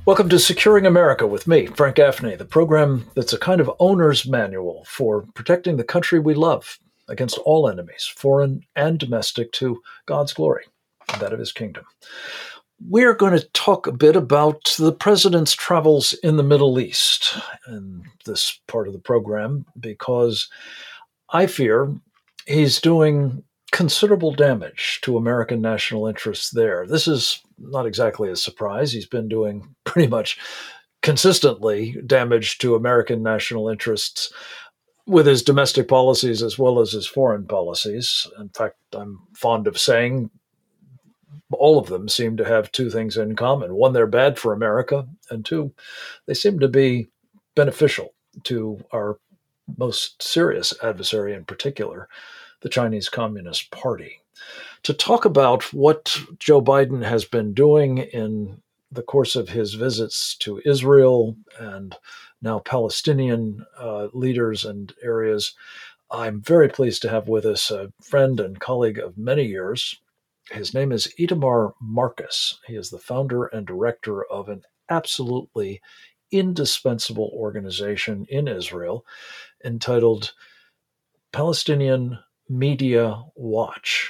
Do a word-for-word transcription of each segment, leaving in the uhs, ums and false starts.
Welcome to Securing America with me, Frank Gaffney, the program that's a kind of owner's manual for protecting the country we love against all enemies, foreign and domestic, to God's glory and that of his kingdom. We're going to talk a bit about the president's travels in the Middle East in this part of the program, because I fear he's doing considerable damage to American national interests there. This is not exactly a surprise. He's been doing pretty much consistently damage to American national interests with his domestic policies as well as his foreign policies. In fact, I'm fond of saying all of them seem to have two things in common. One, they're bad for America, and two, they seem to be beneficial to our most serious adversary in particular, the Chinese Communist Party. To talk about what Joe Biden has been doing in the course of his visits to Israel and now Palestinian uh, leaders and areas, I'm very pleased to have with us a friend and colleague of many years. His name is Itamar Marcus. He is the founder and director of an absolutely indispensable organization in Israel entitled Palestinian Media Watch.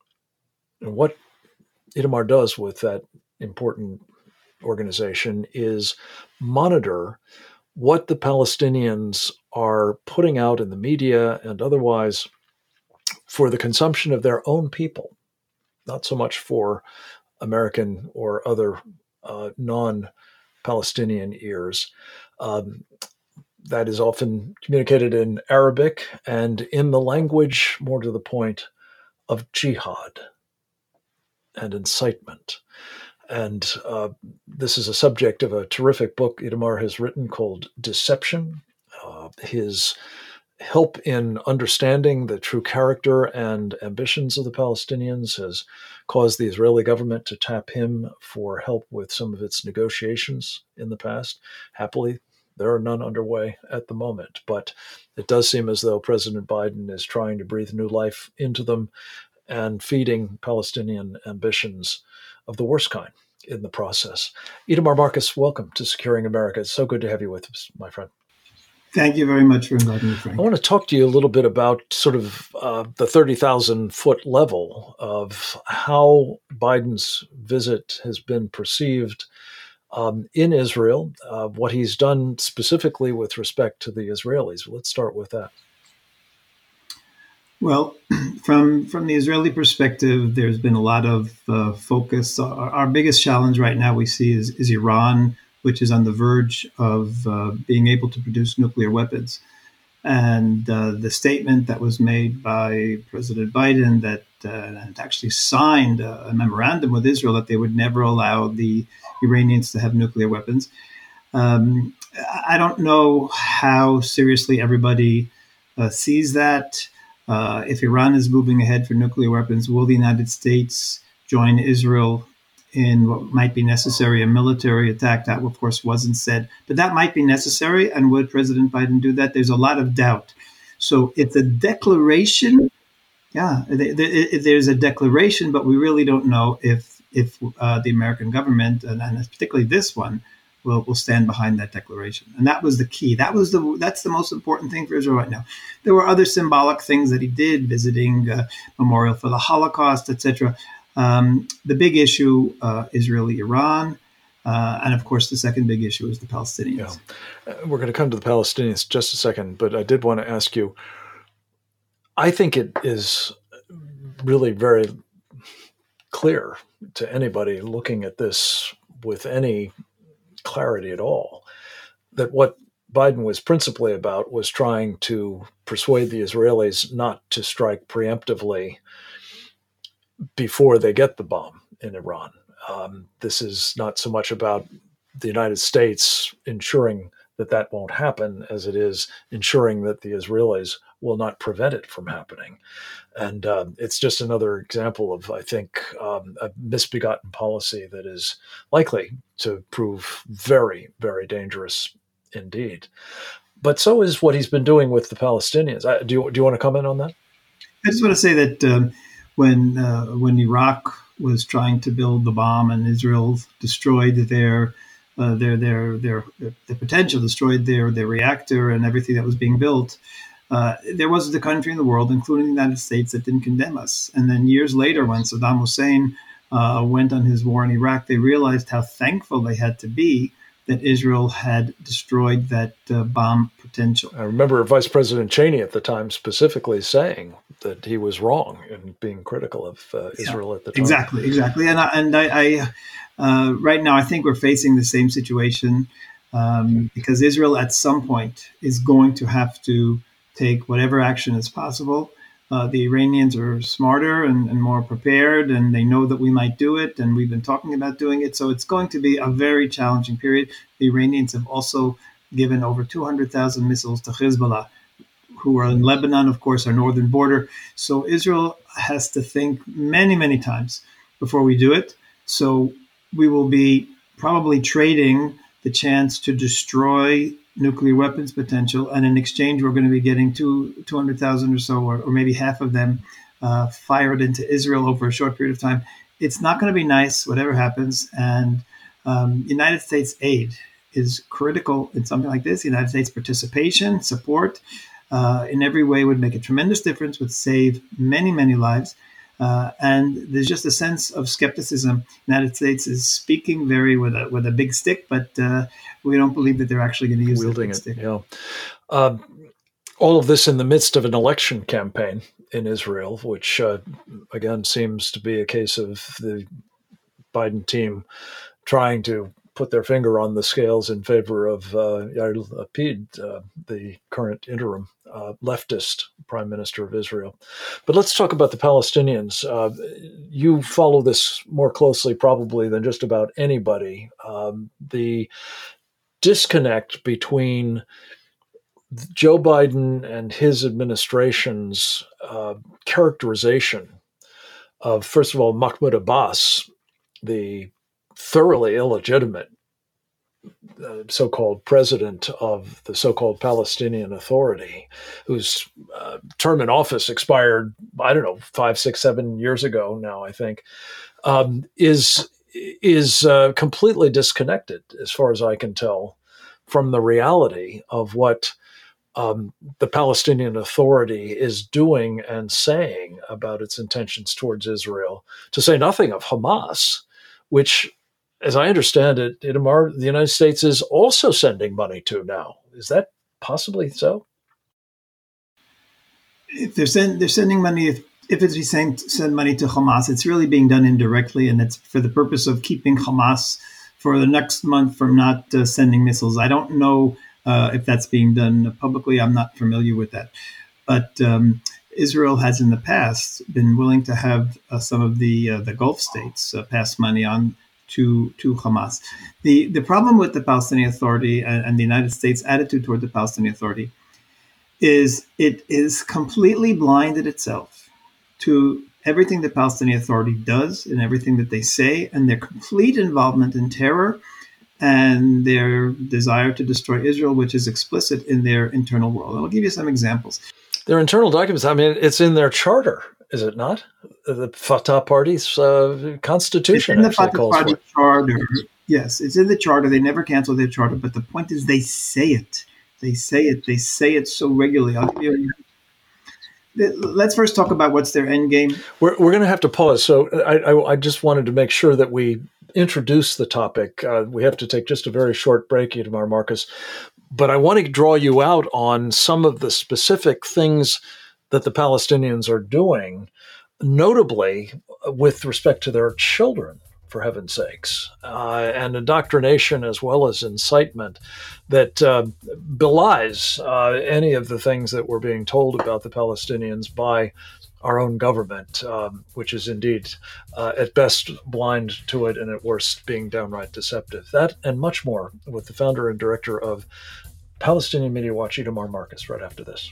And what Itamar does with that important organization is monitor what the Palestinians are putting out in the media and otherwise for the consumption of their own people, not so much for American or other uh, non-Palestinian ears. Um, that is often communicated in Arabic and in the language, more to the point, of jihad and incitement. And uh, this is a subject of a terrific book Itamar has written called Deception. Uh, his help in understanding the true character and ambitions of the Palestinians has caused the Israeli government to tap him for help with some of its negotiations in the past. Happily, there are none underway at the moment, but it does seem as though President Biden is trying to breathe new life into them and feeding Palestinian ambitions of the worst kind in the process. Itamar Marcus, welcome to Securing America. It's so good to have you with us, my friend. Thank you very much for inviting me, Frank. I want to talk to you a little bit about sort of uh, the thirty thousand foot level of how Biden's visit has been perceived um, in Israel, uh, what he's done specifically with respect to the Israelis. Let's start with that. Well, from from the Israeli perspective, there's been a lot of uh, focus. Our, our biggest challenge right now we see is, is Iran, which is on the verge of uh, being able to produce nuclear weapons. And uh, the statement that was made by President Biden that uh, actually signed a, a memorandum with Israel that they would never allow the Iranians to have nuclear weapons. Um, I don't know how seriously everybody uh, sees that. Uh, if Iran is moving ahead for nuclear weapons, will the United States join Israel in what might be necessary, a military attack? That, of course, wasn't said, but that might be necessary. And would President Biden do that? There's a lot of doubt. So it's a declaration. Yeah, there's a declaration, but we really don't know if if uh, the American government, and, and particularly this one, will will stand behind that declaration. And that was the key. That was the that's the most important thing for Israel right now. There were other symbolic things that he did, visiting uh, Memorial for the Holocaust, et cetera. Um, the big issue, uh, Israeli-Iran, uh, and of course, the second big issue is the Palestinians. Yeah. Uh, we're going to come to the Palestinians just a second, but I did want to ask you, I think it is really very clear to anybody looking at this with any clarity at all that what Biden was principally about was trying to persuade the Israelis not to strike preemptively before they get the bomb in Iran. Um, this is not so much about the United States ensuring that that won't happen as it is ensuring that the Israelis will not prevent it from happening. And uh, it's just another example of, I think, um, a misbegotten policy that is likely to prove very, very dangerous indeed. But so is what he's been doing with the Palestinians. I, do you, do you want to comment on that? I just want to say that um, when uh, when Iraq was trying to build the bomb and Israel destroyed their uh, their, their their their potential, destroyed their their reactor and everything that was being built. Uh, there wasn't a country in the world, including the United States, that didn't condemn us. And then years later, when Saddam Hussein uh, went on his war in Iraq, they realized how thankful they had to be that Israel had destroyed that uh, bomb potential. I remember Vice President Cheney at the time specifically saying that he was wrong in being critical of uh, Israel yeah, at the time. Exactly, exactly. And I, and I, I uh, right now, I think we're facing the same situation um, because Israel at some point is going to have to take whatever action is possible. Uh, the Iranians are smarter and, and more prepared, and they know that we might do it, and we've been talking about doing it. So it's going to be a very challenging period. The Iranians have also given over two hundred thousand missiles to Hezbollah, who are in Lebanon, of course, our northern border. So Israel has to think many, many times before we do it. So we will be probably trading the chance to destroy nuclear weapons potential, and in exchange, we're going to be getting two, 200,000 or so, or, or maybe half of them uh, fired into Israel over a short period of time. It's not going to be nice, whatever happens, and um, United States aid is critical in something like this. United States participation, support, uh, in every way would make a tremendous difference, would save many, many lives. Uh, and there's just a sense of skepticism. The United States is speaking very with a with a big stick, but uh, we don't believe that they're actually going to use wielding the big it. stick. Yeah. Um, all of this in the midst of an election campaign in Israel, which uh, again seems to be a case of the Biden team trying to put their finger on the scales in favor of uh, Yair Lapid, uh, the current interim uh, leftist prime minister of Israel. But let's talk about the Palestinians. Uh, you follow this more closely probably than just about anybody. Um, the disconnect between Joe Biden and his administration's uh, characterization of, first of all, Mahmoud Abbas, the thoroughly illegitimate uh, so-called president of the so-called Palestinian Authority, whose uh, term in office expired, I don't know, five, six, seven years ago now, I think, um, is is uh, completely disconnected, as far as I can tell, from the reality of what um, the Palestinian Authority is doing and saying about its intentions towards Israel, to say nothing of Hamas, which, as I understand it, Itamar, the United States is also sending money to now. Is that possibly so? If they're, send, they're sending money, if, if it's saying send money to Hamas, it's really being done indirectly, and it's for the purpose of keeping Hamas for the next month from not uh, sending missiles. I don't know uh, if that's being done publicly. I'm not familiar with that. But um, Israel has in the past been willing to have uh, some of the uh, the Gulf states uh, pass money on to to Hamas. The the problem with the Palestinian Authority and, and the United States' attitude toward the Palestinian Authority is it is completely blinded itself to everything the Palestinian Authority does and everything that they say, and their complete involvement in terror and their desire to destroy Israel, which is explicit in their internal world. I'll give you some examples. Their internal documents, I mean, it's in their charter, is it not? The Fatah Party's uh, constitution it's in the actually Fatah calls Party for it. Charter. Yes, it's in the charter. They never cancel their charter, but the point is they say it. They say it. They say it so regularly. I'll give you a, let's first talk about what's their end game. We're, we're going to have to pause. So I, I, I just wanted to make sure that we introduce the topic. Uh, we have to take just a very short break, Itamar Marcus. But I want to draw you out on some of the specific things that the Palestinians are doing, notably with respect to their children, for heaven's sakes, uh, and indoctrination as well as incitement that uh, belies uh, any of the things that were being told about the Palestinians by our own government, um, which is indeed uh, at best blind to it and at worst being downright deceptive. That and much more with the founder and director of Palestinian Media Watch, Itamar Marcus, right after this.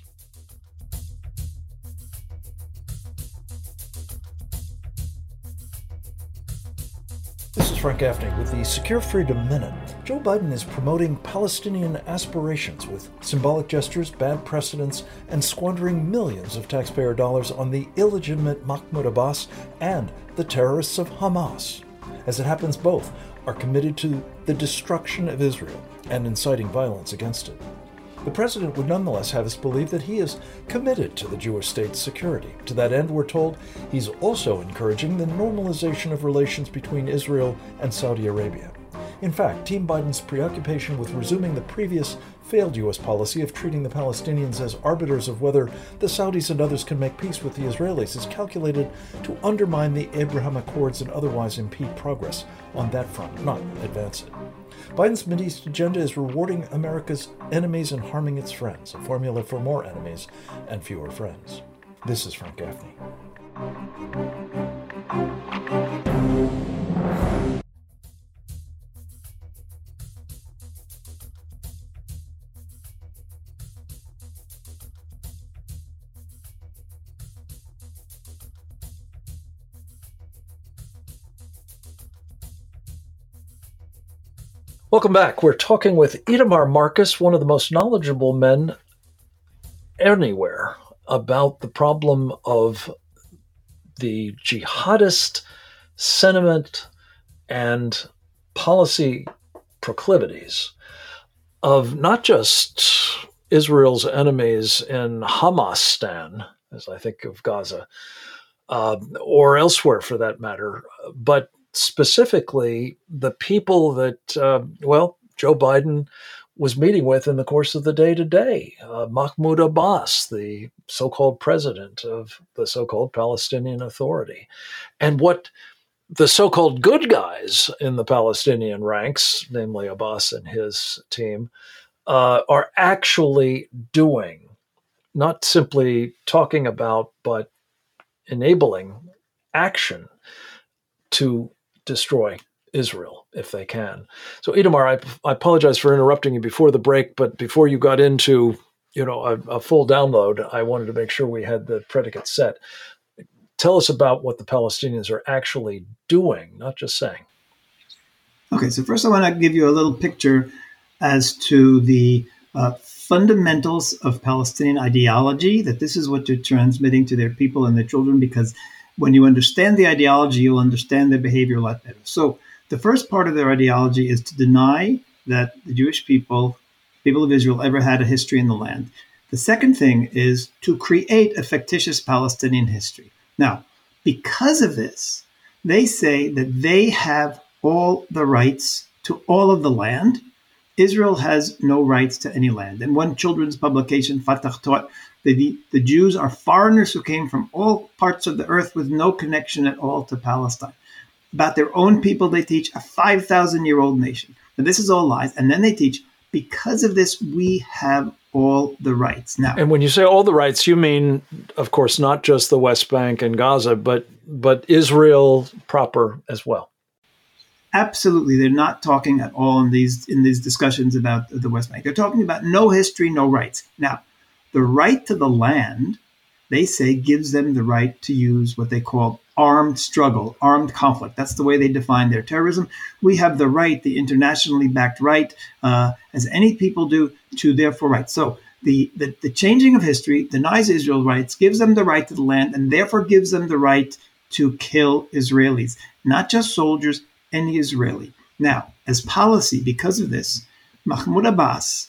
This is Frank Gaffney with the Secure Freedom Minute. Joe Biden is promoting Palestinian aspirations with symbolic gestures, bad precedents, and squandering millions of taxpayer dollars on the illegitimate Mahmoud Abbas and the terrorists of Hamas. As it happens, both are committed to the destruction of Israel and inciting violence against it. The president would nonetheless have us believe that he is committed to the Jewish state's security. To that end, we're told he's also encouraging the normalization of relations between Israel and Saudi Arabia. In fact, Team Biden's preoccupation with resuming the previous failed U S policy of treating the Palestinians as arbiters of whether the Saudis and others can make peace with the Israelis is calculated to undermine the Abraham Accords and otherwise impede progress on that front, not advance it. Biden's Mideast agenda is rewarding America's enemies and harming its friends, a formula for more enemies and fewer friends. This is Frank Gaffney. Welcome back. We're talking with Itamar Marcus, one of the most knowledgeable men anywhere, about the problem of the jihadist sentiment and policy proclivities of not just Israel's enemies in Hamastan, as I think of Gaza, uh, or elsewhere for that matter, but specifically the people that, uh, well, Joe Biden was meeting with in the course of the day-to-day. Uh, Mahmoud Abbas, the so-called president of the so-called Palestinian Authority. And what the so-called good guys in the Palestinian ranks, namely Abbas and his team, uh, are actually doing, not simply talking about, but enabling action to destroy Israel if they can. So Itamar, I, I apologize for interrupting you before the break, but before you got into, you know, a, a full download, I wanted to make sure we had the predicate set. Tell us about what the Palestinians are actually doing, not just saying. Okay, so first I want to give you a little picture as to the uh, fundamentals of Palestinian ideology, that this is what they're transmitting to their people and their children, because when you understand the ideology, you'll understand their behavior a lot better. So the first part of their ideology is to deny that the Jewish people, people of Israel, ever had a history in the land. The second thing is to create a fictitious Palestinian history. Now, because of this, they say that they have all the rights to all of the land. Israel has no rights to any land. In one children's publication, Fatah taught that the, the Jews are foreigners who came from all parts of the earth with no connection at all to Palestine. About their own people, they teach a five thousand year old nation. Now, this is all lies. And then they teach, because of this, we have all the rights. Now, and when you say all the rights, you mean, of course, not just the West Bank and Gaza, but but Israel proper as well. Absolutely. They're not talking at all in these in these discussions about the West Bank. They're talking about no history, no rights. Now, the right to the land, they say, gives them the right to use what they call armed struggle, armed conflict. That's the way they define their terrorism. We have the right, the internationally backed right, uh, as any people do, to therefore right. So the, the, the changing of history denies Israel rights, gives them the right to the land, and therefore gives them the right to kill Israelis, not just soldiers, any Israeli. Now, as policy, because of this, Mahmoud Abbas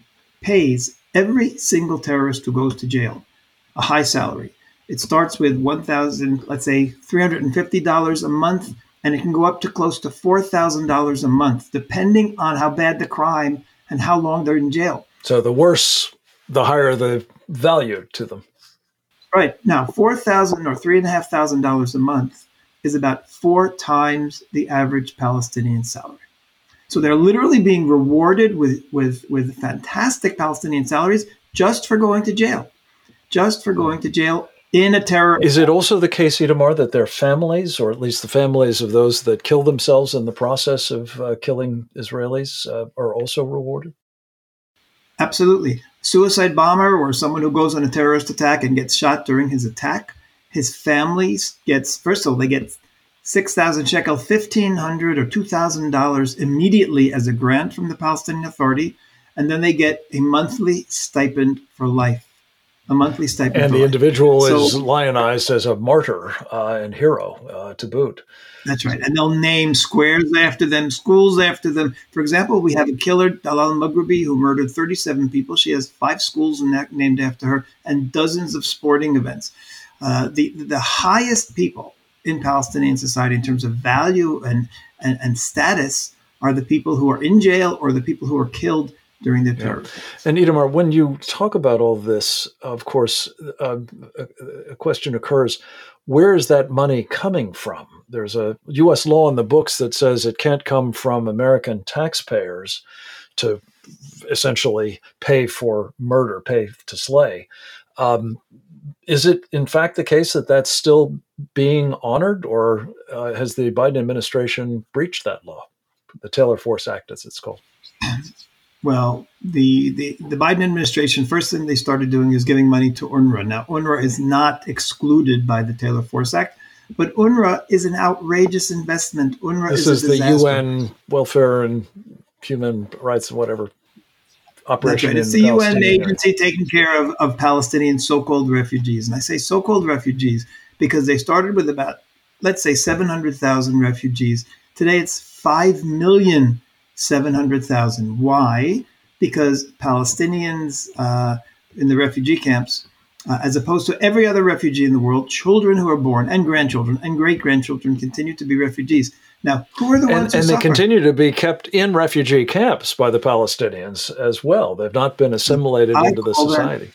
pays every single terrorist who goes to jail a high salary. It starts with one thousand, let's say three hundred fifty dollars a month, and it can go up to close to four thousand dollars a month, depending on how bad the crime and how long they're in jail. So the worse, the higher the value to them. Right. Now, four thousand dollars or three thousand five hundred dollars a month is about four times the average Palestinian salary. So they're literally being rewarded with, with, with fantastic Palestinian salaries just for going to jail, just for going to jail in a terror. Is it also the case, Itamar, that their families, or at least the families of those that kill themselves in the process of uh, killing Israelis, uh, are also rewarded? Absolutely. Suicide bomber, or someone who goes on a terrorist attack and gets shot during his attack, his families gets, first of all, they get six thousand shekel, fifteen hundred dollars or two thousand dollars immediately as a grant from the Palestinian Authority, and then they get a monthly stipend for life. a monthly stipend. And the individual so, is lionized as a martyr uh, and hero uh, to boot. That's right. And they'll name squares after them, schools after them. For example, we have a killer, Dalal Maghrabi, who murdered thirty-seven people. She has five schools named after her and dozens of sporting events. Uh, the, the highest people in Palestinian society in terms of value and, and, and status are the people who are in jail or the people who are killed during the terror. Yeah. And Itamar, when you talk about all this, of course, uh, a, a question occurs, where is that money coming from? There's a U S law in the books that says it can't come from American taxpayers to essentially pay for murder, pay to slay. Um, is it in fact the case that that's still being honored, or uh, has the Biden administration breached that law, the Taylor Force Act, as it's called? Well, the, the, the Biden administration, first thing they started doing is giving money to UNRWA. Now, UNRWA is not excluded by the Taylor Force Act, but UNRWA is an outrageous investment. UNRWA this is, is a the disaster. U N Welfare and Human Rights, whatever, operation. Right. It's the U N agency taking care of, of Palestinian so-called refugees. And I say so-called refugees because they started with about, let's say, seven hundred thousand refugees. Today, it's five million seven hundred thousand. Why? Because Palestinians uh, in the refugee camps, uh, as opposed to every other refugee in the world, children who are born and grandchildren and great-grandchildren continue to be refugees. Now, who are the ones and, who and suffer? they continue to be kept in refugee camps by the Palestinians as well. They've not been assimilated I into the society.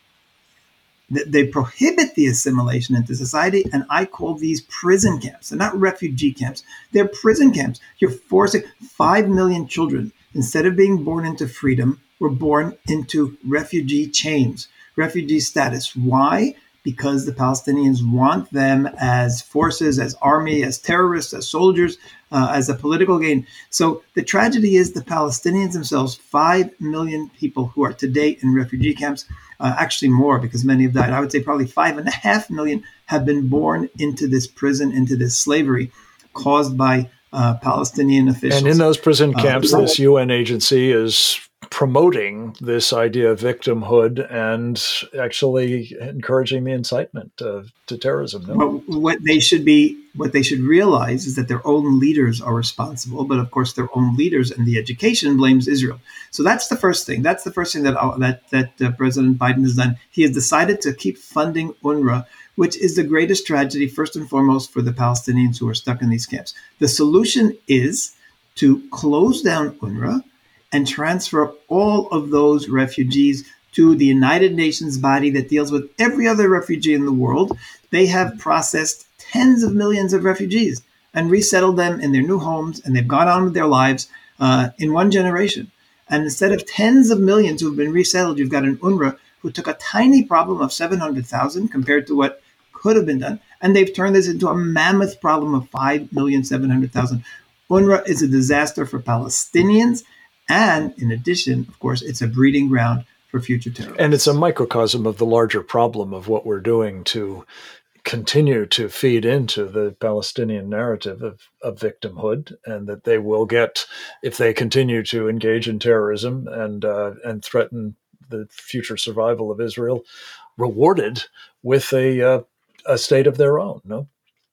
That, they prohibit the assimilation into society, and I call these prison camps. They're not refugee camps. They're prison camps. You're forcing five million children, instead of being born into freedom, were born into refugee chains, refugee status. Why? Because the Palestinians want them as forces, as army, as terrorists, as soldiers, uh, as a political gain. So the tragedy is the Palestinians themselves, five million people who are today in refugee camps, uh, actually more because many have died. I would say probably five and a half million have been born into this prison, into this slavery caused by uh, Palestinian officials. And in those prison camps, uh, this U N agency is promoting this idea of victimhood and actually encouraging the incitement uh, to terrorism. No? What, what they should be, what they should realize is that their own leaders are responsible, but of course their own leaders and the education blames Israel. So that's the first thing. That's the first thing that uh, that that uh, President Biden has done. He has decided to keep funding UNRWA, which is the greatest tragedy, first and foremost, for the Palestinians who are stuck in these camps. The solution is to close down UNRWA and transfer all of those refugees to the United Nations body that deals with every other refugee in the world. They have processed tens of millions of refugees and resettled them in their new homes, and they've gone on with their lives uh, in one generation. And instead of tens of millions who have been resettled, you've got an UNRWA who took a tiny problem of seven hundred thousand compared to what could have been done, and they've turned this into a mammoth problem of five million seven hundred thousand. UNRWA is a disaster for Palestinians, and in addition, of course, it's a breeding ground for future terrorists. And it's a microcosm of the larger problem of what we're doing to continue to feed into the Palestinian narrative of, of victimhood, and that they will get, if they continue to engage in terrorism and uh, and threaten the future survival of Israel, rewarded with a uh, a state of their own. No.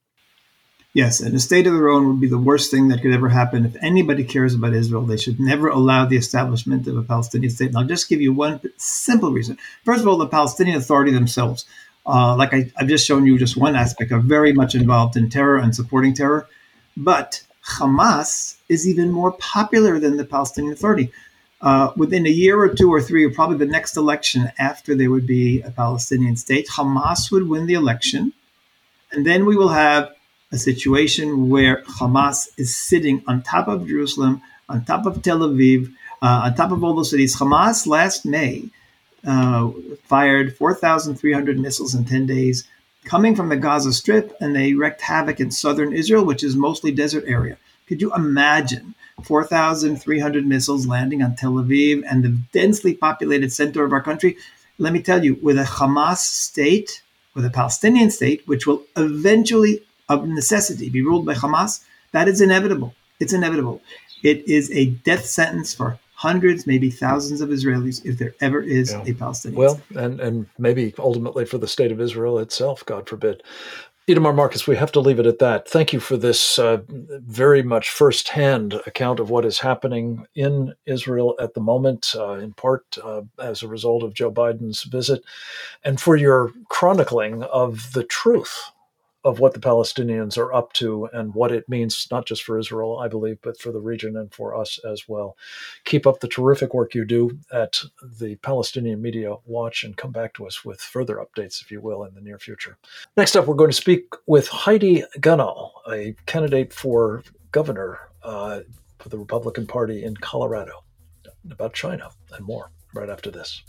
Yes, and a state of their own would be the worst thing that could ever happen. If anybody cares about Israel, they should never allow the establishment of a Palestinian state. And I'll just give you one simple reason. First of all, the Palestinian Authority themselves, uh, like I, I've just shown you just one aspect, are very much involved in terror and supporting terror. But Hamas is even more popular than the Palestinian Authority. Uh, within a year or two or three, or probably the next election after there would be a Palestinian state, Hamas would win the election. And then we will have a situation where Hamas is sitting on top of Jerusalem, on top of Tel Aviv, uh, on top of all those cities. Hamas last May uh, fired four thousand three hundred missiles in ten days coming from the Gaza Strip, and they wreaked havoc in southern Israel, which is mostly desert area. Could you imagine four thousand three hundred missiles landing on Tel Aviv and the densely populated center of our country? Let me tell you, with a Hamas state, with a Palestinian state, which will eventually of necessity be ruled by Hamas, that is inevitable. It's inevitable. It is a death sentence for hundreds, maybe thousands of Israelis if there ever is Yeah. a Palestinian Well, state. and, and maybe ultimately for the state of Israel itself, God forbid. Itamar Marcus, we have to leave it at that. Thank you for this uh, very much firsthand account of what is happening in Israel at the moment, uh, in part uh, as a result of Joe Biden's visit, and for your chronicling of the truth of what the Palestinians are up to and what it means, not just for Israel, I believe, but for the region and for us as well. Keep up the terrific work you do at the Palestinian Media Watch and come back to us with further updates, if you will, in the near future. Next up, we're going to speak with Heidi Ganahl, a candidate for governor uh, for the Republican Party in Colorado, about China and more right after this.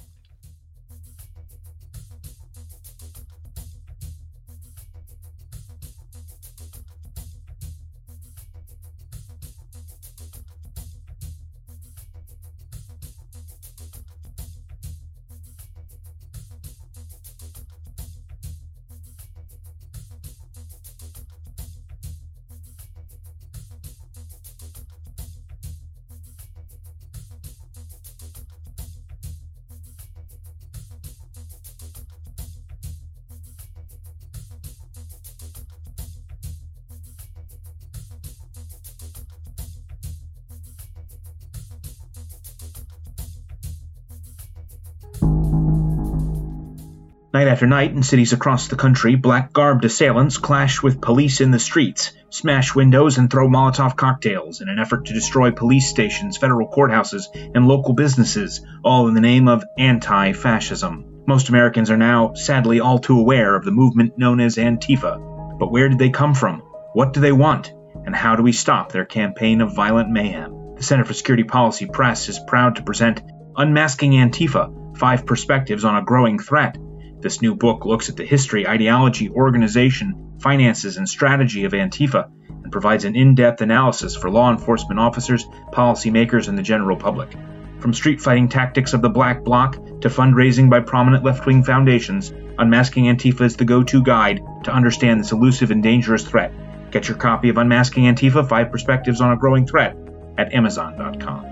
Night after night, in cities across the country, black-garbed assailants clash with police in the streets, smash windows, and throw Molotov cocktails in an effort to destroy police stations, federal courthouses, and local businesses, all in the name of anti-fascism. Most Americans are now, sadly, all too aware of the movement known as Antifa. But where did they come from? What do they want? And how do we stop their campaign of violent mayhem? The Center for Security Policy Press is proud to present Unmasking Antifa, Five Perspectives on a Growing Threat. This new book looks at the history, ideology, organization, finances, and strategy of Antifa and provides an in-depth analysis for law enforcement officers, policymakers, and the general public. From street-fighting tactics of the Black Bloc to fundraising by prominent left-wing foundations, Unmasking Antifa is the go-to guide to understand this elusive and dangerous threat. Get your copy of Unmasking Antifa, Five Perspectives on a Growing Threat at amazon dot com.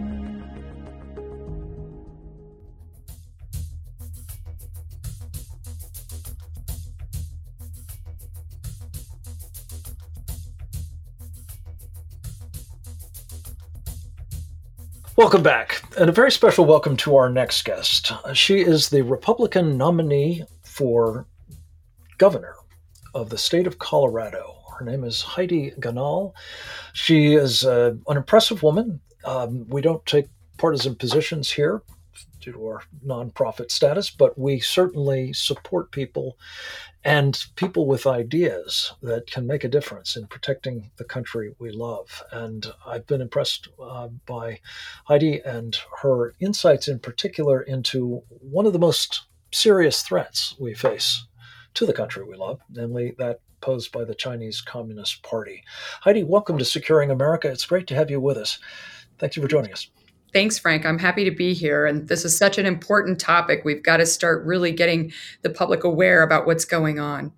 Welcome back, and a very special welcome to our next guest. She is the Republican nominee for governor of the state of Colorado. Her name is Heidi Ganahl. She is uh, an impressive woman. Um, we don't take partisan positions here due to our nonprofit status, but we certainly support people and people with ideas that can make a difference in protecting the country we love. And I've been impressed uh, by Heidi and her insights in particular into one of the most serious threats we face to the country we love, namely that posed by the Chinese Communist Party. Heidi, welcome to Securing America. It's great to have you with us. Thank you for joining us. Thanks, Frank. I'm happy to be here. And this is such an important topic. We've got to start really getting the public aware about what's going on.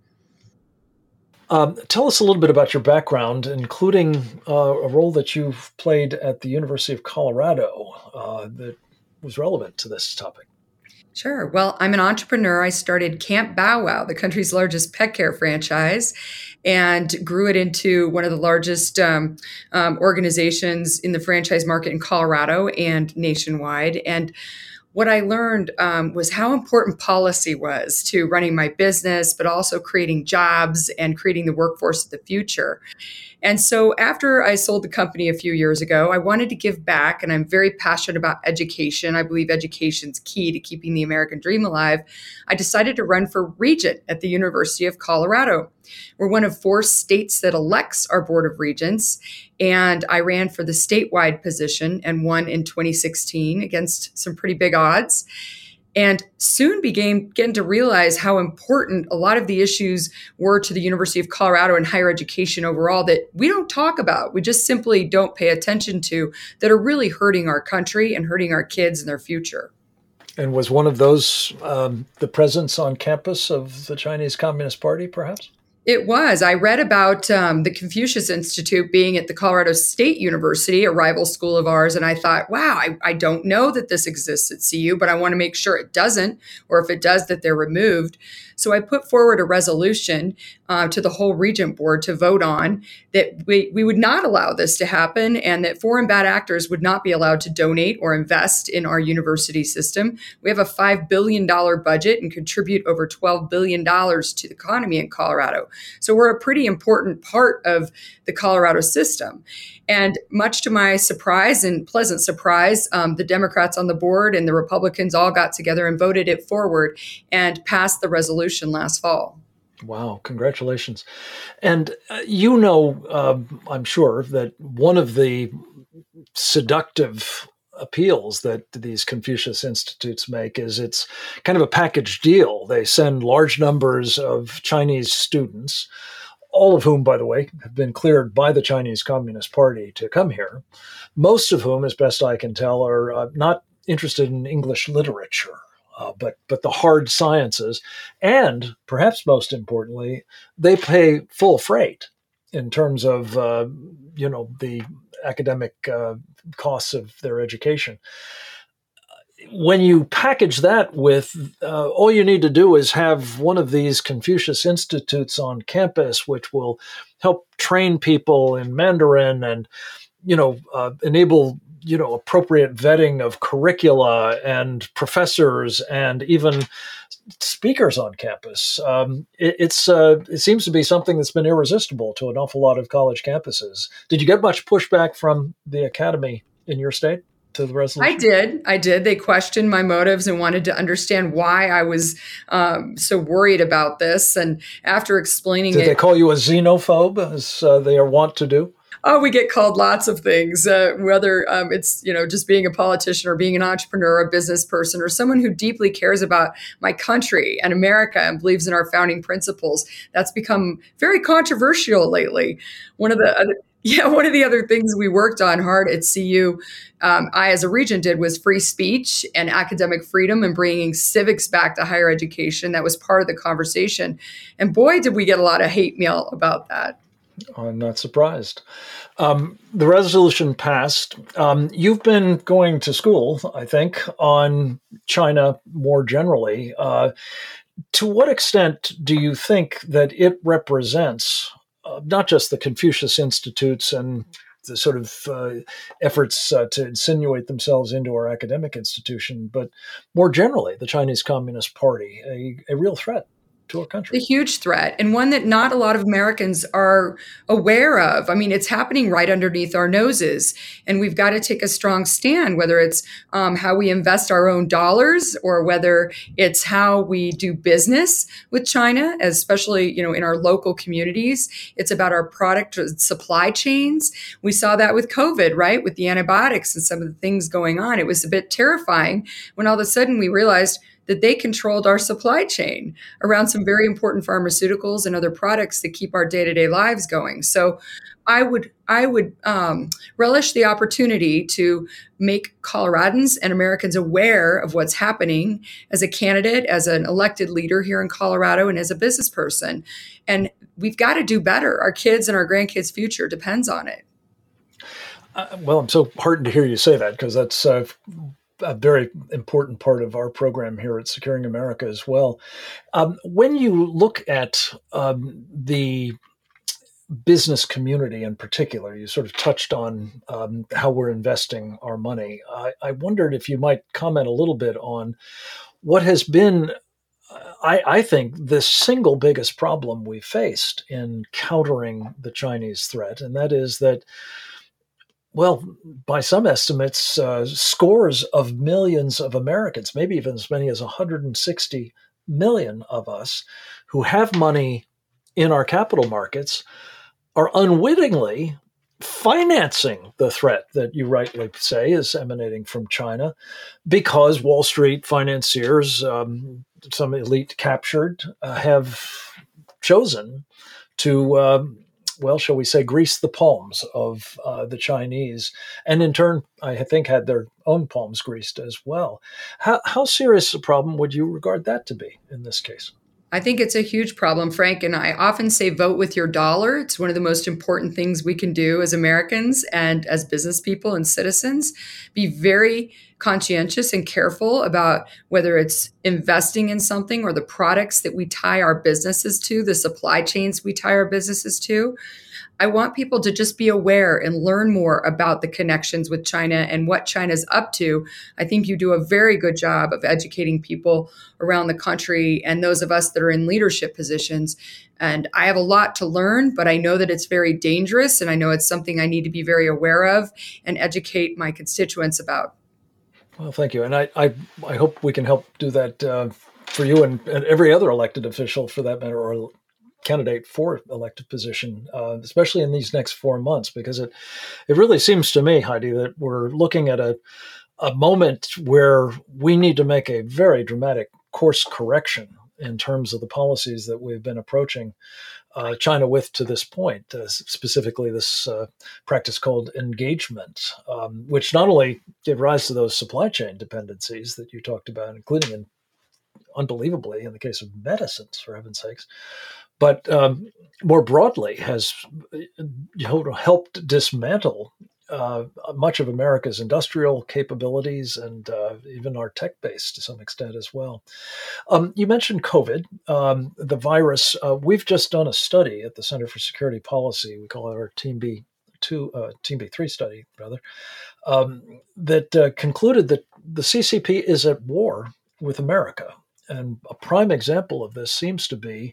Um, tell us a little bit about your background, including uh, a role that you've played at the University of Colorado uh, that was relevant to this topic. Sure. Well, I'm an entrepreneur. I started Camp Bow Wow, the country's largest pet care franchise, and grew it into one of the largest um, um, organizations in the franchise market in Colorado and nationwide. And what I learned um, was how important policy was to running my business, but also creating jobs and creating the workforce of the future. And so after I sold the company a few years ago, I wanted to give back, and I'm very passionate about education. I believe education's key to keeping the American dream alive. I decided to run for regent at the University of Colorado. We're one of four states that elects our Board of Regents, and I ran for the statewide position and won in twenty sixteen against some pretty big odds. And soon began getting to realize how important a lot of the issues were to the University of Colorado and higher education overall that we don't talk about. We just simply don't pay attention to, that are really hurting our country and hurting our kids and their future. And was one of those um, the presence on campus of the Chinese Communist Party, perhaps? It was. I read about um, the Confucius Institute being at the Colorado State University, a rival school of ours, and I thought, wow, I, I don't know that this exists at C U, but I want to make sure it doesn't, or if it does, that they're removed. So I put forward a resolution uh, to the whole Regent Board to vote on that we, we would not allow this to happen, and that foreign bad actors would not be allowed to donate or invest in our university system. We have a five billion dollars budget and contribute over twelve billion dollars to the economy in Colorado. So we're a pretty important part of the Colorado system. And much to my surprise and pleasant surprise, um, the Democrats on the board and the Republicans all got together and voted it forward and passed the resolution last fall. Wow, congratulations. And uh, you know, uh, I'm sure that one of the seductive appeals that these Confucius Institutes make is it's kind of a package deal. They send large numbers of Chinese students, all of whom, by the way, have been cleared by the Chinese Communist Party to come here, most of whom, as best I can tell, are uh, not interested in English literature, uh, but, but the hard sciences. And perhaps most importantly, they pay full freight in terms of, uh, you know, the academic uh, costs of their education. When you package that with uh, all you need to do is have one of these Confucius Institutes on campus, which will help train people in Mandarin and, you know, uh, enable, you know, appropriate vetting of curricula and professors and even speakers on campus. Um, it, it's uh, it seems to be something that's been irresistible to an awful lot of college campuses. Did you get much pushback from the academy in your state to the resolution? I did. I did. They questioned my motives and wanted to understand why I was um, so worried about this. And after explaining did it, they call you a xenophobe, as uh, they are wont to do? Oh, we get called lots of things, uh, whether um, it's, you know, just being a politician or being an entrepreneur, a business person, or someone who deeply cares about my country and America and believes in our founding principles. That's become very controversial lately. One of the other, yeah, one of the other things we worked on hard at C U, um, I as a regent did, was free speech and academic freedom and bringing civics back to higher education. That was part of the conversation. And boy, did we get a lot of hate mail about that. I'm not surprised. Um, the resolution passed. Um, you've been going to school, I think, on China more generally. Uh, to what extent do you think that it represents uh, not just the Confucius Institutes and the sort of uh, efforts uh, to insinuate themselves into our academic institution, but more generally, the Chinese Communist Party, a, a real threat to our country? A huge threat, and one that not a lot of Americans are aware of. I mean, it's happening right underneath our noses, and we've got to take a strong stand, whether it's um, how we invest our own dollars or whether it's how we do business with China, especially, you know, in our local communities. It's about our product supply chains. We saw that with COVID, right? With the antibiotics and some of the things going on. It was a bit terrifying when all of a sudden we realized that they controlled our supply chain around some very important pharmaceuticals and other products that keep our day-to-day lives going. So I would I would um, relish the opportunity to make Coloradans and Americans aware of what's happening as a candidate, as an elected leader here in Colorado, and as a business person. And we've got to do better. Our kids and our grandkids' future depends on it. Uh, well, I'm so heartened to hear you say that, because that's uh, a very important part of our program here at Securing America as well. Um, when you look at um, the business community in particular, you sort of touched on um, how we're investing our money. I, I wondered if you might comment a little bit on what has been, I, I think, the single biggest problem we faced in countering the Chinese threat, and that is that, well, by some estimates, uh, scores of millions of Americans, maybe even as many as one hundred sixty million of us who have money in our capital markets, are unwittingly financing the threat that you rightly say is emanating from China, because Wall Street financiers, um, some elite captured, uh, have chosen to um, well, shall we say, grease the palms of uh, the Chinese, and in turn, I think, had their own palms greased as well. How, how serious a problem would you regard that to be in this case? I think it's a huge problem, Frank. And I often say vote with your dollar. It's one of the most important things we can do as Americans and as business people and citizens. Be very conscientious and careful about whether it's investing in something or the products that we tie our businesses to, the supply chains we tie our businesses to. I want people to just be aware and learn more about the connections with China and what China's up to. I think you do a very good job of educating people around the country and those of us that are in leadership positions. And I have a lot to learn, but I know that it's very dangerous, and I know it's something I need to be very aware of and educate my constituents about. Well, thank you. And I, I, I hope we can help do that uh, for you and, and every other elected official, for that matter, or candidate for elected position, uh, especially in these next four months, because it it really seems to me, Heidi, that we're looking at a a moment where we need to make a very dramatic course correction in terms of the policies that we've been approaching uh, China with to this point, uh, specifically this uh, practice called engagement, um, which not only gave rise to those supply chain dependencies that you talked about, including in, unbelievably in the case of medicines, for heaven's sakes, but um, more broadly has helped dismantle uh, much of America's industrial capabilities and uh, even our tech base to some extent as well. Um, you mentioned COVID, um, the virus. Uh, we've just done a study at the Center for Security Policy. We call it our Team B two, uh, Team B three study, rather, um, that uh, concluded that the C C P is at war with America. And a prime example of this seems to be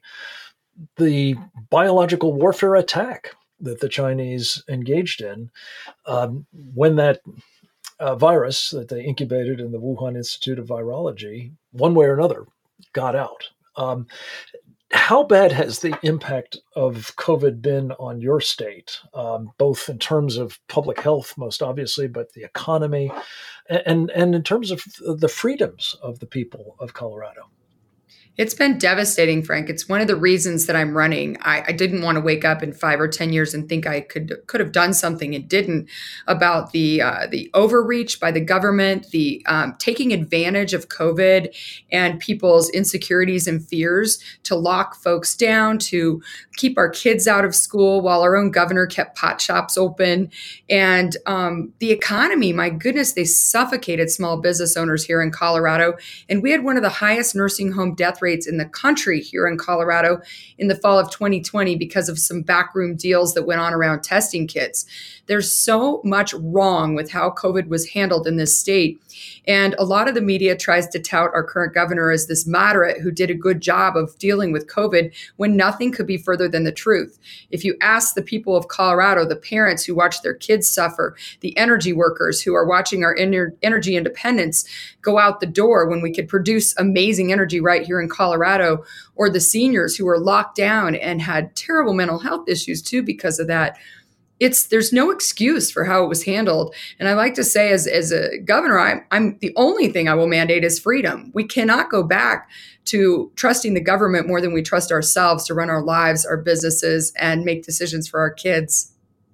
the biological warfare attack that the Chinese engaged in um, when that uh, virus that they incubated in the Wuhan Institute of Virology, one way or another, got out. Um, how bad has the impact of COVID been on your state, um, both in terms of public health, most obviously, but the economy, and, and in terms of the freedoms of the people of Colorado? It's been devastating, Frank. It's one of the reasons that I'm running. I, I didn't want to wake up in five or ten years and think I could could have done something and didn't, about the uh, the overreach by the government, the um, taking advantage of COVID and people's insecurities and fears to lock folks down, to keep our kids out of school while our own governor kept pot shops open. And um, the economy, my goodness, they suffocated small business owners here in Colorado. And we had one of the highest nursing home death rates in the country here in Colorado in the fall of twenty twenty because of some backroom deals that went on around testing kits. There's so much wrong with how COVID was handled in this state. And a lot of the media tries to tout our current governor as this moderate who did a good job of dealing with COVID when nothing could be further than the truth. If you ask the people of Colorado, the parents who watch their kids suffer, the energy workers who are watching our ener- energy independence go out the door when we could produce amazing energy right here in Colorado, or the seniors who are locked down and had terrible mental health issues too because of that, It's there's no excuse for how it was handled. And I like to say, as, as a governor, I'm, I'm the only thing I will mandate is freedom. We cannot go back to trusting the government more than we trust ourselves to run our lives, our businesses, and make decisions for our kids.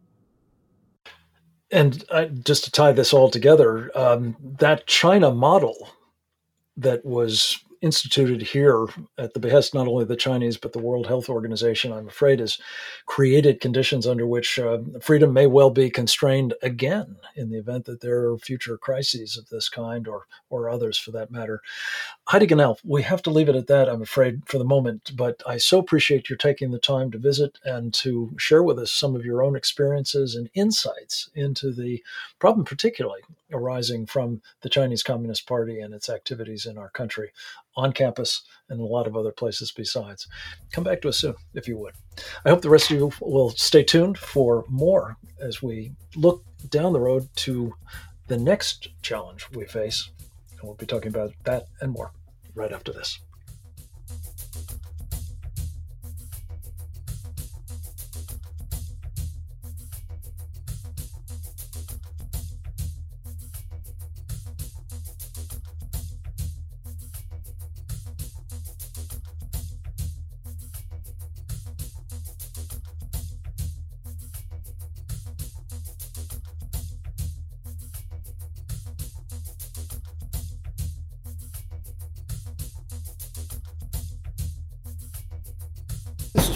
And uh, just to tie this all together, um, that China model that was instituted here at the behest not only of the Chinese, but the World Health Organization, I'm afraid, has created conditions under which uh, freedom may well be constrained again in the event that there are future crises of this kind, or or others for that matter. Heidi Ganahl, we have to leave it at that, I'm afraid, for the moment, but I so appreciate your taking the time to visit and to share with us some of your own experiences and insights into the problem particularly arising from the Chinese Communist Party and its activities in our country, on campus and a lot of other places besides. Come back to us soon, if you would. I hope the rest of you will stay tuned for more as we look down the road to the next challenge we face. And we'll be talking about that and more right after this.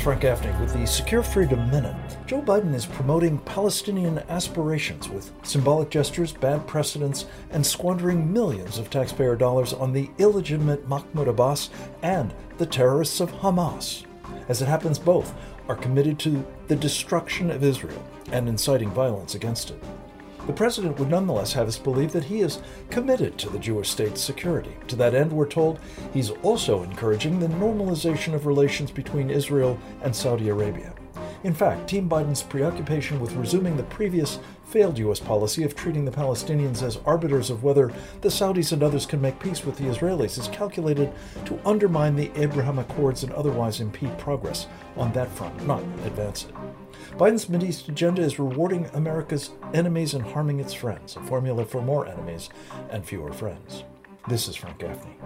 Frank Gaffney with the Secure Freedom Minute. Joe Biden is promoting Palestinian aspirations with symbolic gestures, bad precedents, and squandering millions of taxpayer dollars on the illegitimate Mahmoud Abbas and the terrorists of Hamas. As it happens, both are committed to the destruction of Israel and inciting violence against it. The president would nonetheless have us believe that he is committed to the Jewish state's security. To that end, we're told he's also encouraging the normalization of relations between Israel and Saudi Arabia. In fact, Team Biden's preoccupation with resuming the previous failed U S policy of treating the Palestinians as arbiters of whether the Saudis and others can make peace with the Israelis is calculated to undermine the Abraham Accords and otherwise impede progress on that front, not advance it. Biden's Mideast agenda is rewarding America's enemies and harming its friends, a formula for more enemies and fewer friends. This is Frank Gaffney.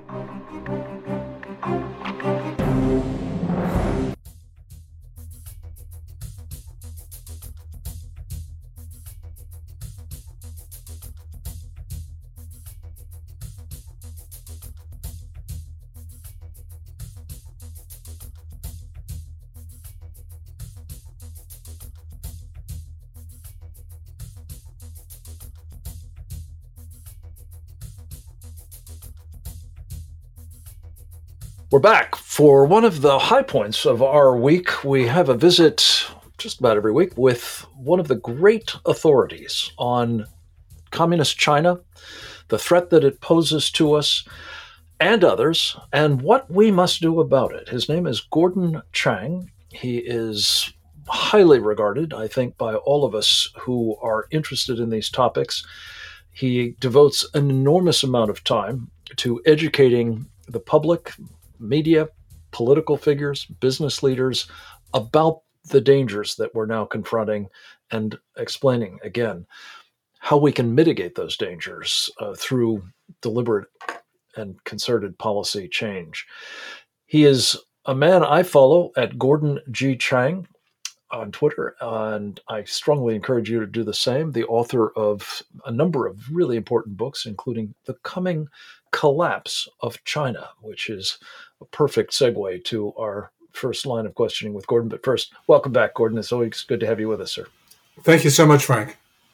We're back. For one of the high points of our week, we have a visit just about every week with one of the great authorities on communist China, the threat that it poses to us and others, and what we must do about it. His name is Gordon Chang. He is highly regarded, I think, by all of us who are interested in these topics. He devotes an enormous amount of time to educating the public, media, political figures, business leaders about the dangers that we're now confronting and explaining, again, how we can mitigate those dangers uh, through deliberate and concerted policy change. He is a man I follow at Gordon G. Chang on Twitter, and I strongly encourage you to do the same. The author of a number of really important books, including The Coming Collapse of China, which is a perfect segue to our first line of questioning with Gordon. But first, welcome back, Gordon. It's always good to have you with us, sir. Thank you so much, Frank.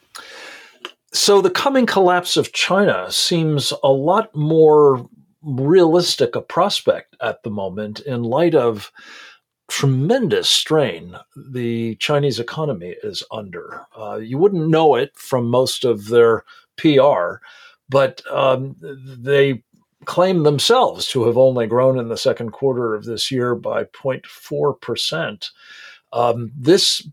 So the coming collapse of China seems a lot more realistic a prospect at the moment in light of tremendous strain the Chinese economy is under. Uh, you wouldn't know it from most of their P R, but um, they claim themselves to have only grown in the second quarter of this year by zero point four percent. Um, this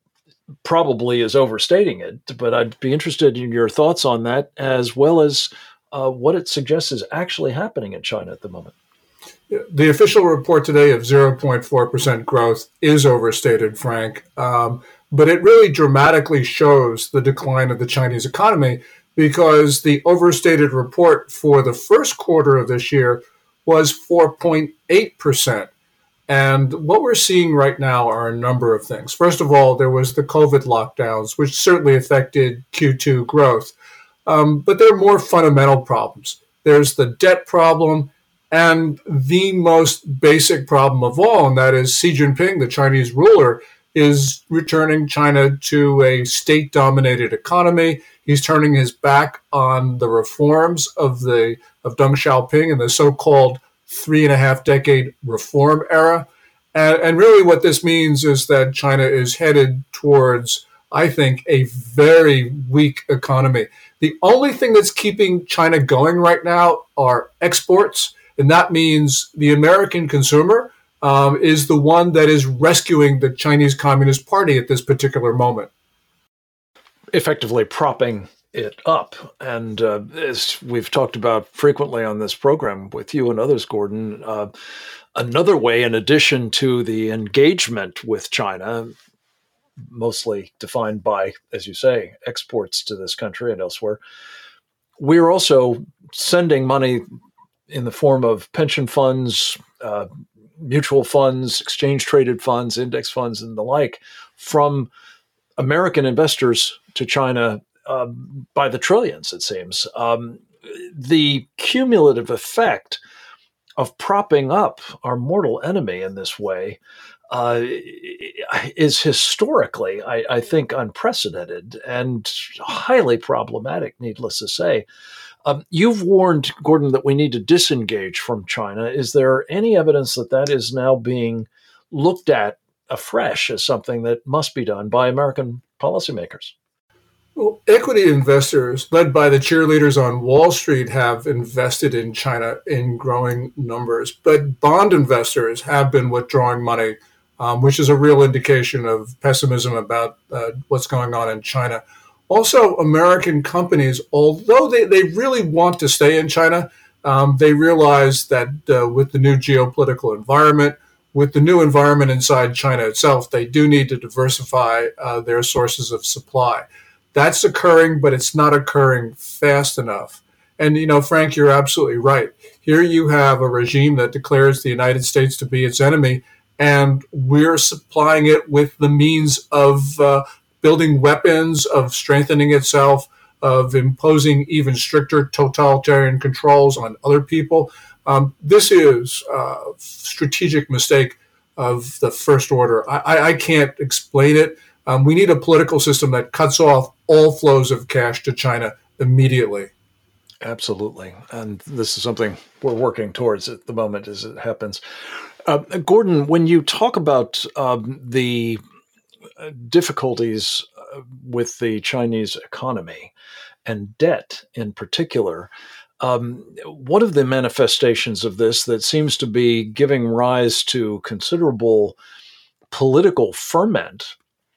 probably is overstating it, but I'd be interested in your thoughts on that, as well as uh, what it suggests is actually happening in China at the moment. The official report today of zero point four percent growth is overstated, Frank, um, but it really dramatically shows the decline of the Chinese economy, because the overstated report for the first quarter of this year was four point eight percent. And what we're seeing right now are a number of things. First of all, there was the COVID lockdowns, which certainly affected Q two growth. Um, but there are more fundamental problems. There's the debt problem, and the most basic problem of all, and that is Xi Jinping, the Chinese ruler, is returning China to a state-dominated economy. He's turning his back on the reforms of the of Deng Xiaoping and the so-called three and a half decade reform era. And, and really what this means is that China is headed towards, I think, a very weak economy. The only thing that's keeping China going right now are exports, and that means the American consumer um, is the one that is rescuing the Chinese Communist Party at this particular moment. Effectively propping it up. And uh, as we've talked about frequently on this program with you and others, Gordon, uh, another way, in addition to the engagement with China, mostly defined by, as you say, exports to this country and elsewhere, we're also sending money in the form of pension funds, uh, mutual funds, exchange-traded funds, index funds, and the like, from American investors to China uh, by the trillions, it seems. Um, the cumulative effect of propping up our mortal enemy in this way uh, is historically, I, I think, unprecedented and highly problematic, needless to say. Um, you've warned, Gordon, that we need to disengage from China. Is there any evidence that that is now being looked at afresh as something that must be done by American policymakers? Well, equity investors, led by the cheerleaders on Wall Street, have invested in China in growing numbers. But bond investors have been withdrawing money, um, which is a real indication of pessimism about uh, what's going on in China. Also, American companies, although they, they really want to stay in China, um, they realize that uh, with the new geopolitical environment, with the new environment inside China itself, they do need to diversify uh, their sources of supply. That's occurring, but it's not occurring fast enough. And, you know, Frank, you're absolutely right. Here you have a regime that declares the United States to be its enemy, and we're supplying it with the means of uh, building weapons, of strengthening itself, of imposing even stricter totalitarian controls on other people. Um, this is a strategic mistake of the first order. I, I can't explain it. Um, we need a political system that cuts off all flows of cash to China immediately. Absolutely. And this is something we're working towards at the moment as it happens. Uh, Gordon, when you talk about um, the difficulties with the Chinese economy and debt in particular, um, one of the manifestations of this that seems to be giving rise to considerable political ferment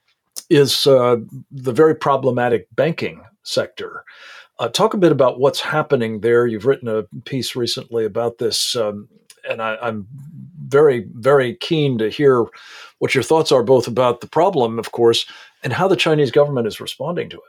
is uh, the very problematic banking sector. Uh, talk a bit about what's happening there. You've written a piece recently about this, um, and I, I'm very, very keen to hear what your thoughts are, both about the problem, of course, and how the Chinese government is responding to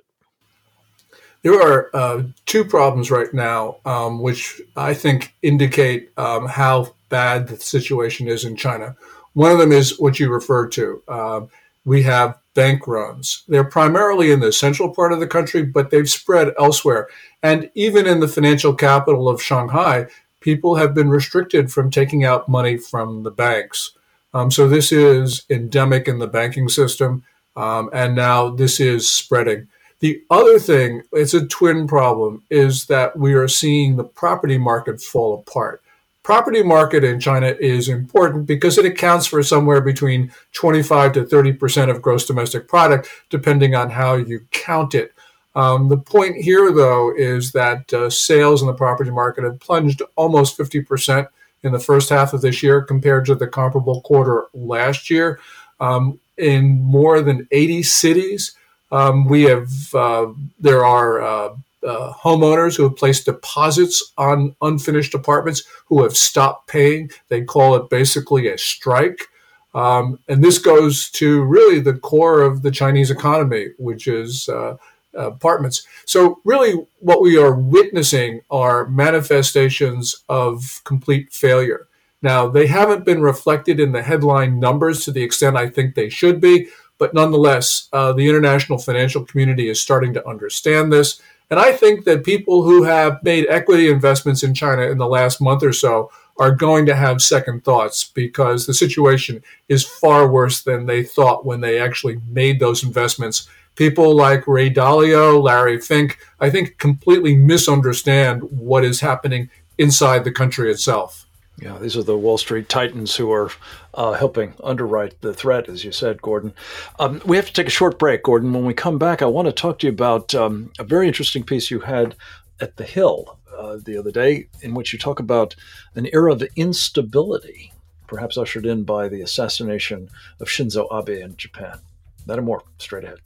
it. There are uh, two problems right now, um, which I think indicate um, how bad the situation is in China. One of them is what you referred to. Um, we have bank runs. They're primarily in the central part of the country, but they've spread elsewhere. And even in the financial capital of Shanghai, people have been restricted from taking out money from the banks. Um, so this is endemic in the banking system, um, and now this is spreading. The other thing, it's a twin problem, is that we are seeing the property market fall apart. Property market in China is important because it accounts for somewhere between twenty-five to thirty percent of gross domestic product, depending on how you count it. Um, the point here, though, is that uh, sales in the property market have plunged almost fifty percent in the first half of this year compared to the comparable quarter last year. Um, in more than eighty cities, um, we have uh, there are uh, Uh, homeowners who have placed deposits on unfinished apartments who have stopped paying. They call it basically a strike. Um, and this goes to really the core of the Chinese economy, which is uh, apartments. So really what we are witnessing are manifestations of complete failure. Now, they haven't been reflected in the headline numbers to the extent I think they should be, but nonetheless, uh, the international financial community is starting to understand this. And I think that people who have made equity investments in China in the last month or so are going to have second thoughts because the situation is far worse than they thought when they actually made those investments. People like Ray Dalio, Larry Fink, I think completely misunderstand what is happening inside the country itself. Yeah, these are the Wall Street titans who are uh, helping underwrite the threat, as you said, Gordon. Um, we have to take a short break, Gordon. When we come back, I want to talk to you about um, a very interesting piece you had at The Hill uh, the other day, in which you talk about an era of instability, perhaps ushered in by the assassination of Shinzo Abe in Japan. That and more, straight ahead.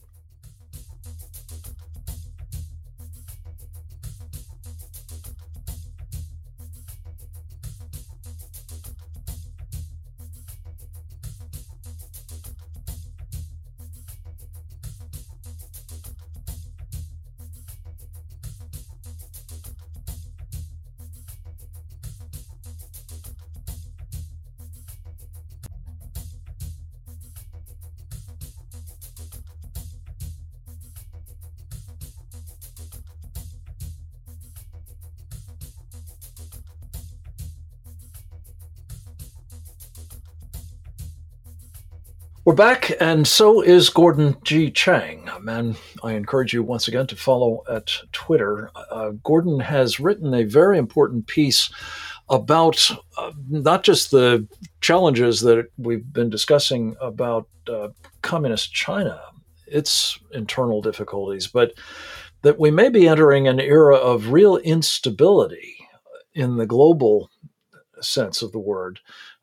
We're back, and so is Gordon G. Chang, a man I encourage you once again to follow at Twitter. Uh, Gordon has written a very important piece about uh, not just the challenges that we've been discussing about uh, communist China, its internal difficulties, but that we may be entering an era of real instability in the global sense of the word.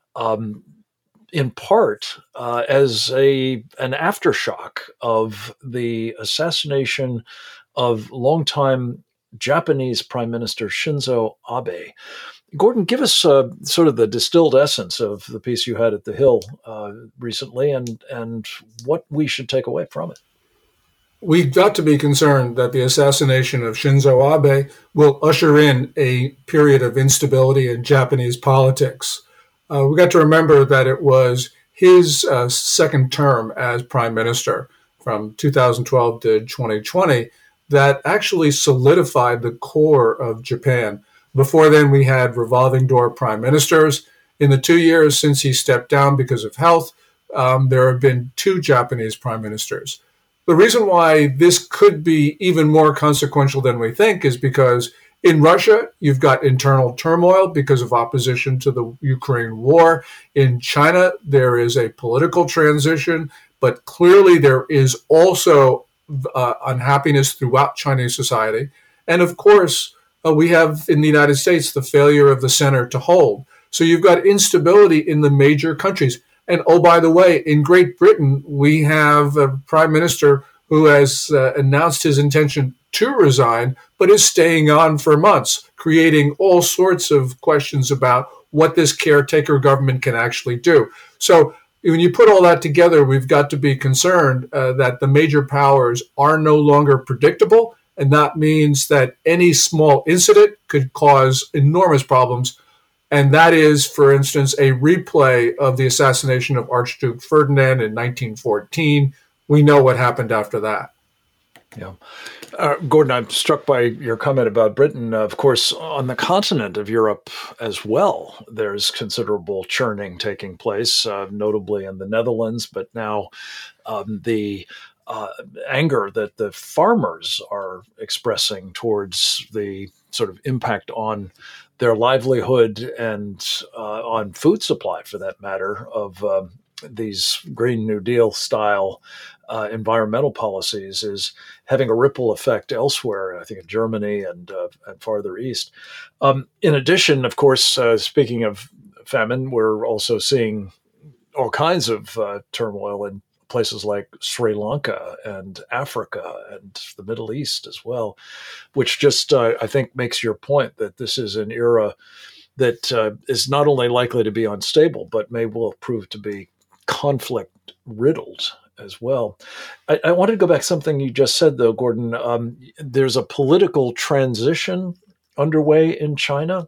Um, in part uh, as a an aftershock of the assassination of longtime Japanese Prime Minister Shinzo Abe. Gordon, give us uh, sort of the distilled essence of the piece you had at The Hill uh, recently and, and what we should take away from it. We've got to be concerned that the assassination of Shinzo Abe will usher in a period of instability in Japanese politics. Uh, we got to remember that it was his uh, second term as prime minister from two thousand twelve to twenty twenty that actually solidified the core of Japan. Before then, we had revolving door prime ministers. In the two years since he stepped down because of health, um, there have been two Japanese prime ministers. The reason why this could be even more consequential than we think is because in Russia, you've got internal turmoil because of opposition to the Ukraine war. In China, there is a political transition, but clearly there is also uh, unhappiness throughout Chinese society. And of course, uh, we have in the United States the failure of the center to hold. So you've got instability in the major countries. And oh, by the way, in Great Britain, we have a prime minister who has uh, announced his intention to resign, but is staying on for months, creating all sorts of questions about what this caretaker government can actually do. So when you put all that together, we've got to be concerned uh, that the major powers are no longer predictable, and that means that any small incident could cause enormous problems. And that is, for instance, a replay of the assassination of Archduke Ferdinand in nineteen fourteen. We know what happened after that. Yeah. Uh, Gordon, I'm struck by your comment about Britain. Uh, of course, on the continent of Europe as well, there's considerable churning taking place, uh, notably in the Netherlands, but now um, the uh, anger that the farmers are expressing towards the sort of impact on their livelihood and uh, on food supply, for that matter, of um, these Green New Deal style uh, environmental policies is having a ripple effect elsewhere, I think in Germany and, uh, and farther east. Um, in addition, of course, uh, speaking of famine, we're also seeing all kinds of uh, turmoil in places like Sri Lanka and Africa and the Middle East as well, which just, uh, I think, makes your point that this is an era that uh, is not only likely to be unstable, but may well prove to be conflict riddled as well. I, I wanted to go back to something you just said, though, Gordon. Um, there's a political transition underway in China.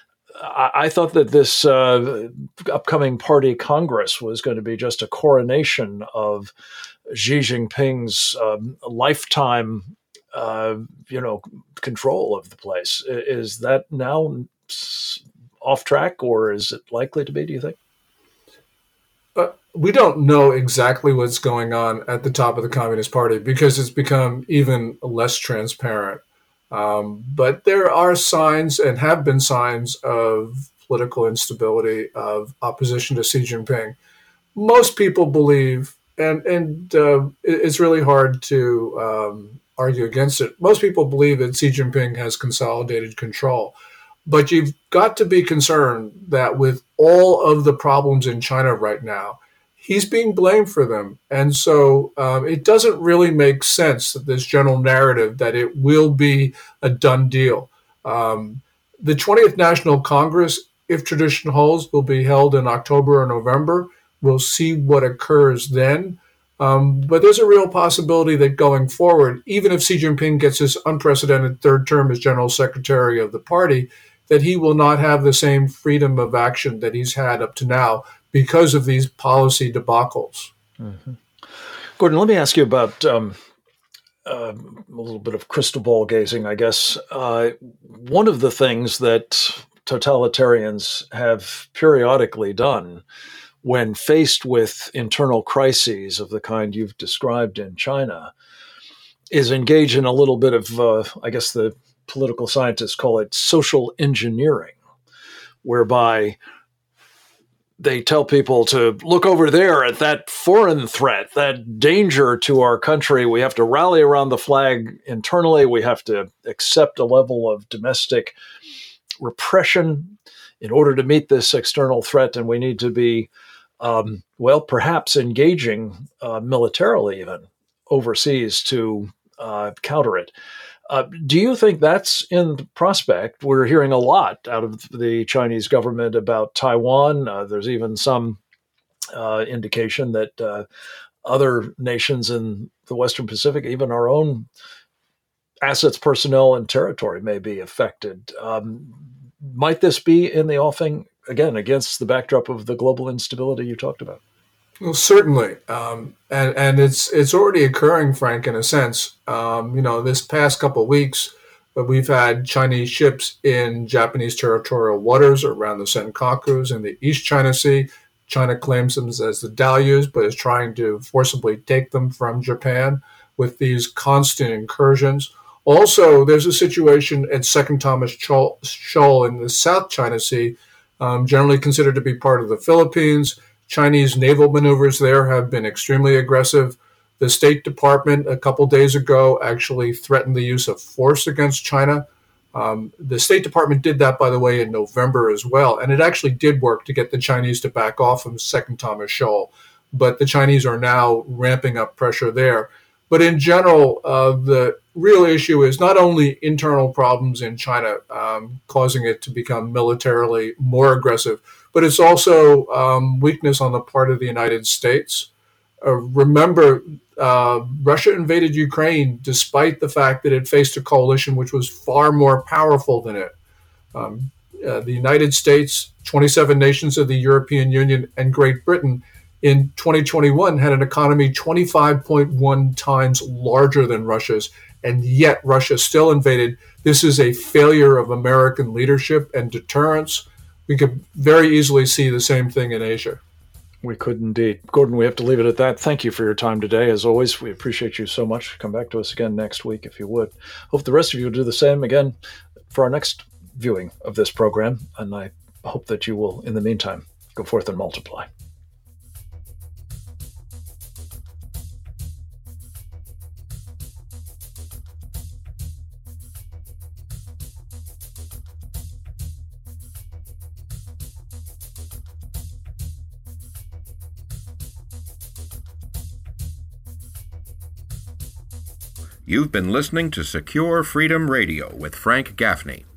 I, I thought that this uh, upcoming party congress was going to be just a coronation of Xi Jinping's um, lifetime, uh, you know, control of the place. Is that now off track, or is it likely to be, do you think? Uh, we don't know exactly what's going on at the top of the Communist Party because it's become even less transparent. Um, but there are signs and have been signs of political instability, of opposition to Xi Jinping. Most people believe, and, and uh, it's really hard to um, argue against it, most people believe that Xi Jinping has consolidated control. But you've got to be concerned that with all of the problems in China right now, he's being blamed for them. And so um, it doesn't really make sense that this general narrative that it will be a done deal. Um, the twentieth National Congress, if tradition holds, will be held in October or November. We'll see what occurs then. Um, but there's a real possibility that going forward, even if Xi Jinping gets his unprecedented third term as general secretary of the party, that he will not have the same freedom of action that he's had up to now because of these policy debacles. Mm-hmm. Gordon, let me ask you about um, uh, a little bit of crystal ball gazing, I guess. Uh, one of the things that totalitarians have periodically done when faced with internal crises of the kind you've described in China, is engage in a little bit of, uh, I guess the political scientists call it social engineering, whereby they tell people to look over there at that foreign threat, that danger to our country. We have to rally around the flag internally. We have to accept a level of domestic repression in order to meet this external threat. And we need to be, um, well, perhaps engaging uh, militarily even overseas to uh, counter it. Uh, do you think that's in prospect? We're hearing a lot out of the Chinese government about Taiwan. Uh, there's even some uh, indication that uh, other nations in the Western Pacific, even our own assets, personnel, and territory may be affected. Um, might this be in the offing, again, against the backdrop of the global instability you talked about? Well, certainly, um, and and it's it's already occurring, Frank, in a sense. Um, you know, this past couple of weeks, uh, we've had Chinese ships in Japanese territorial waters around the Senkakus in the East China Sea. China claims them as the Diaoyus, but is trying to forcibly take them from Japan with these constant incursions. Also, there's a situation at Second Thomas Shoal in the South China Sea, um, generally considered to be part of the Philippines. Chinese naval maneuvers there have been extremely aggressive. The State Department a couple days ago actually threatened the use of force against China. Um, the State Department did that, by the way, in November as well. And it actually did work to get the Chinese to back off from Second Thomas Shoal. But the Chinese are now ramping up pressure there. But in general, uh, the real issue is not only internal problems in China um, causing it to become militarily more aggressive, but it's also um, weakness on the part of the United States. Uh, remember, uh, Russia invaded Ukraine despite the fact that it faced a coalition which was far more powerful than it. Um, uh, the United States, twenty-seven nations of the European Union, and Great Britain in twenty twenty-one had an economy twenty-five point one times larger than Russia's, and yet Russia still invaded. This is a failure of American leadership and deterrence. We could very easily see the same thing in Asia. We could indeed. Gordon, we have to leave it at that. Thank you for your time today. As always, we appreciate you so much. Come back to us again next week if you would. Hope the rest of you will do the same again for our next viewing of this program. And I hope that you will, in the meantime, go forth and multiply. You've been listening to Secure Freedom Radio with Frank Gaffney.